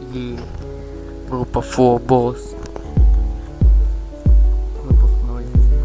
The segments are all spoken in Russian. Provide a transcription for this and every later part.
Группа Four Boss. Выпускной.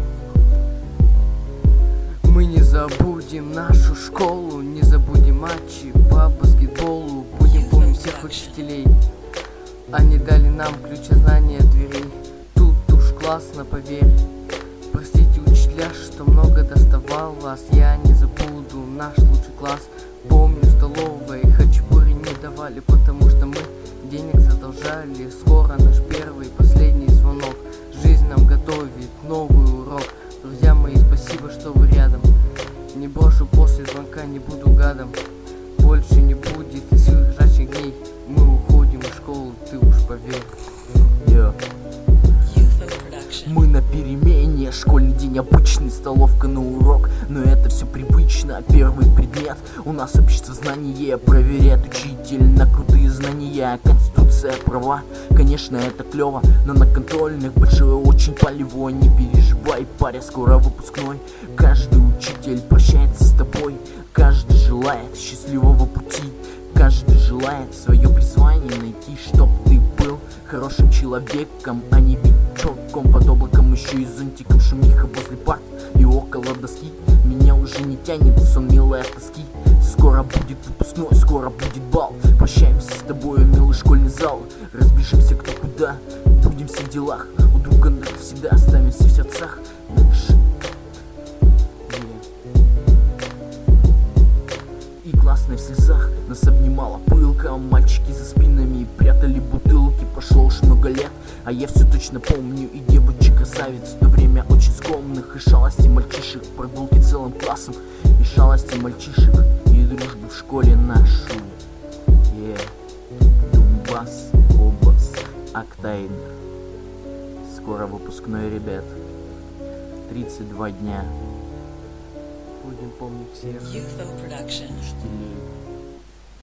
Мы не забудем нашу школу, не забудем матчи по баскетболу. Будем помнить всех учителей. Они дали нам ключ от знания дверей. Тут уж классно, поверь. Простите, учителя, что много доставал вас. Я не забуду наш лучший класс. Помню, в столовой хачапури не давали, потому что мы денег задолжали. Скоро наш первый и последний звонок. Жизнь нам готовит новый урок. Друзья мои, спасибо, что вы рядом. Не брошу после звонка, не буду гадом. Больше не будет и сил ржачих дней. Мы уходим из школы, ты уж поверь. Мы на перемене, школьный день обычный, столовка на урок. Но это все привычно, первый предмет у нас общество знания. Проверяет учитель на крутые знания. Конституция, права, конечно это клево, но на контрольных большое очень полевой. Не переживай, паря, скоро выпускной. Каждый учитель прощается с тобой. Каждый желает счастливого пути. Каждый желает свое призвание найти, чтоб ты был хорошим человеком, а не бичоком под облаком, еще и зонтиком. Шумиха возле парт и около доски. Меня уже не тянет сон милой от тоски. Скоро будет выпускной, скоро будет бал. Прощаемся с тобой, милый школьный зал. Разбежимся кто куда, будем все в делах. У друга навсегда останемся в сердцах. И классная в слезах нас обнимала пылка. Мальчики за спинами прятали бутылки. Прошло уж много лет, а я все точно помню и девочек красавиц. В то время очень скромных, и шалости мальчишек, прогулки целым классом, и шалости мальчишек, и дружбу в школе нашу. Донбасс, область, Октябрь. Скоро выпускной, ребят. 32 дня. Будем помнить всех учителей.